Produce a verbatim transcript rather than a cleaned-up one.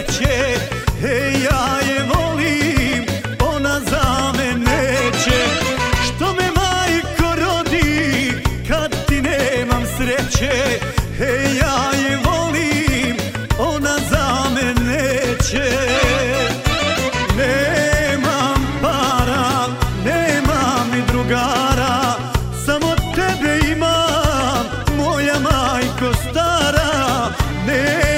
sreće. Hej, ja je volim, ona za me neće. Što me majko rodi kad ti nemam sreće. Hej, ja je volim, ona za me neće. Nemam para, nemam ni drugara, samo tebe imam, moja majko stara. Ne